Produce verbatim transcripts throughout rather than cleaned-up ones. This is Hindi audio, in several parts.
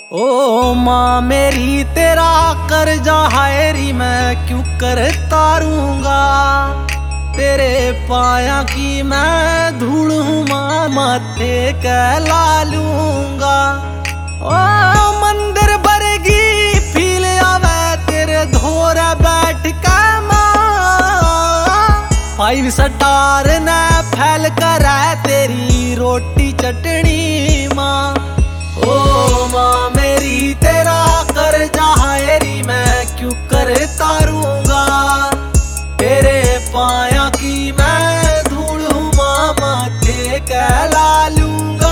ओ माँ मेरी तेरा कर्जा हायरी मैं क्यों कर तारूंगा। तेरे पाया की मैं धूल हूँ माँ माथे कहला लूंगा। ओ मंदिर भरगी फील आवे तेरे धोरे बैठ के माँ। फाइव स्टार ने फैल कर तेरी रोटी चटनी माँ। ओ माँ मेरी तेरा कर्जा हायरी मैं क्यों कर तारूंगा। तेरे पाया की मैं धूल हूँ माँ माथे कहला लूंगा।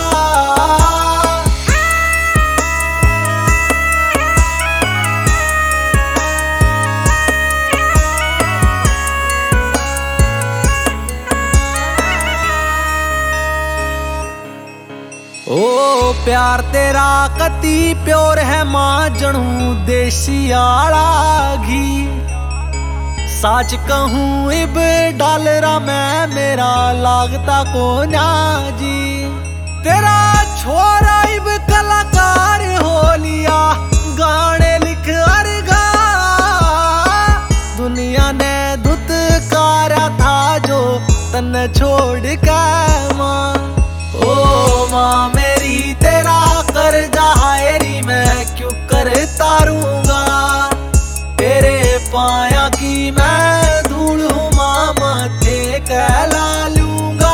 ओ प्यार तेरा कति प्योर है माँ जणू देसी आला घी। सच कहूँ इब डालरा मैं मेरा लागता को ना जी। तेरा छोरा इब कलाकार हो लिया गाने लिख अरगा। दुनिया ने धुतकारा था जो तन छोड़ के माँ। ओ माँ मेरी तेरा कर्जा हायरी मैं क्यों कर तारूंगा। तेरे पाया की मैं धूल हूँ माँ माथे कहला लूंगा।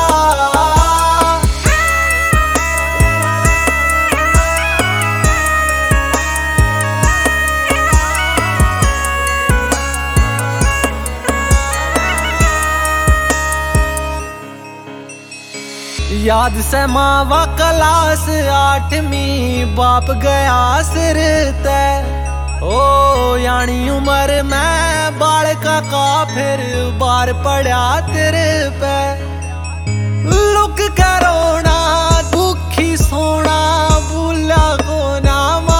याद से मावा क्लास आठवीं बाप गया सिर तय। ओ यानी उम्र में बालका का फिर बार पड़ा तेरे पे। लुक करोना दुखी सोना भूला को नामा।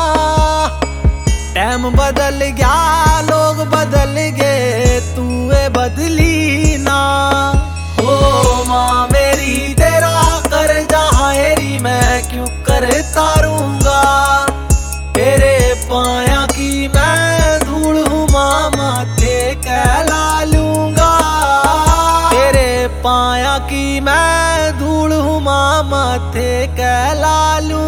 टाइम बदल गया लोग बदल गए तू बदली ना। ओ माँ मेरी तेरा कर्जा हायरी मैं क्यों कर तारूंगा। तेरे पाया की मैं धूल हूँ माँ माथे कहला लूंगा। तेरे पाया की मैं धूल हूँ माँ माथे कहला लूंगा।